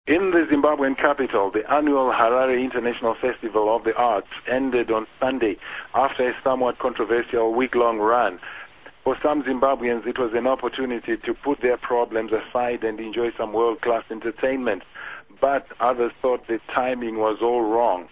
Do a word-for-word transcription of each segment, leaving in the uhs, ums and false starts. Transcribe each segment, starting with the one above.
In the Zimbabwean capital, the annual Harare International Festival of the Arts ended on Sunday after a somewhat controversial week-long run. For some Zimbabweans, it was an opportunity to put their problems aside and enjoy some world-class entertainment. But others thought the timing was all wrong.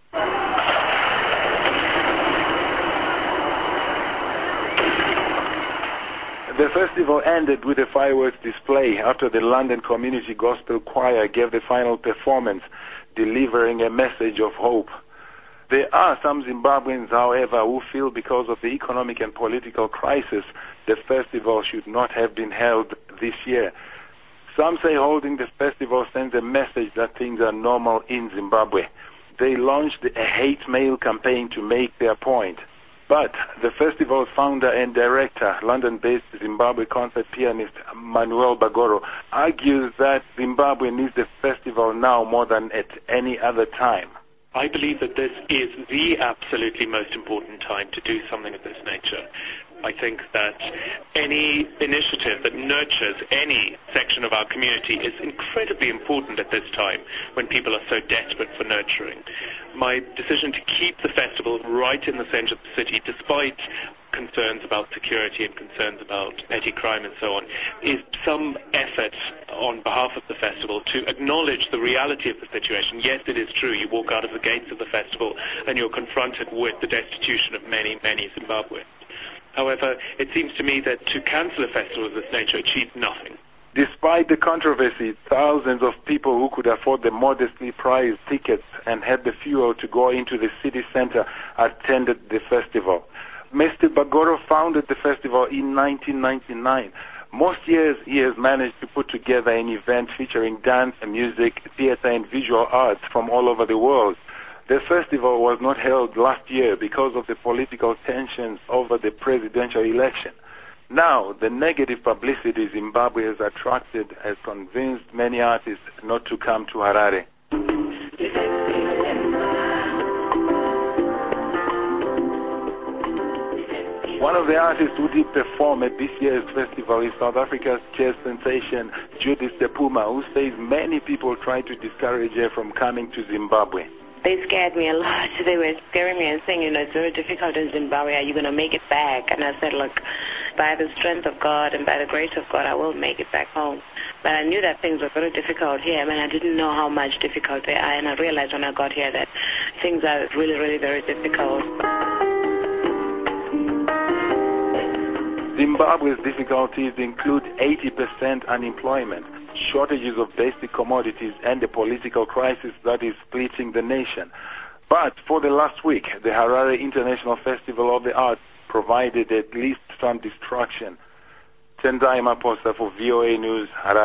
The festival ended with a fireworks display after the London Community Gospel Choir gave the final performance, delivering a message of hope. There are some Zimbabweans, however, who feel because of the economic and political crisis, the festival should not have been held this year. Some say holding the festival sends a message that things are normal in Zimbabwe. They launched a hate mail campaign to make their point. But the festival's founder and director, London-based Zimbabwe concert pianist Manuel Bagoro, argues that Zimbabwe needs the festival now more than at any other time. I believe that this is the absolutely most important time to do something of this nature. I think that any initiative that nurtures any section of our community is incredibly important at this time when people are so desperate for nurturing. My decision to keep the festival right in the center of the city, despite concerns about security and concerns about petty crime and so on, is some effort on behalf of the festival to acknowledge the reality of the situation. Yes, it is true, you walk out of the gates of the festival and you're confronted with the destitution of many, many Zimbabweans. However, it seems to me that to cancel a festival of this nature achieves nothing. Despite the controversy, thousands of people who could afford the modestly priced tickets and had the fuel to go into the city center attended the festival. Mister Bagoro founded the festival in nineteen ninety-nine. Most years he has managed to put together an event featuring dance, music, theater and visual arts from all over the world. The festival was not held last year because of the political tensions over the presidential election. Now, the negative publicity Zimbabwe has attracted has convinced many artists not to come to Harare. One of the artists who did perform at this year's festival is South Africa's jazz sensation Judith Depuma, who says many people try to discourage her from coming to Zimbabwe. They scared me a lot. They were scaring me and saying, you know, it's very difficult in Zimbabwe. Are you going to make it back? And I said, look, by the strength of God and by the grace of God, I will make it back home. But I knew that things were very difficult here. I mean, I didn't know how much difficult they are. And I realized when I got here that things are really, really very difficult. Zimbabwe's difficulties include eighty percent unemployment, shortages of basic commodities, and a political crisis that is splitting the nation. But for the last week, the Harare International Festival of the Arts provided at least some distraction. Tendai Maposa for V O A News, Harare.